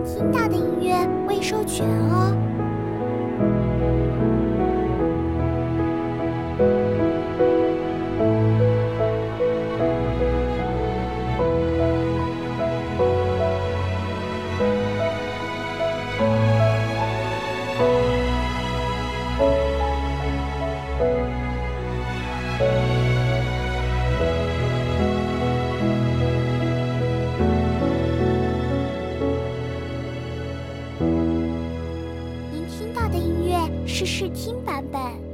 听到的音乐未授权哦。您听到的音乐是试听版本。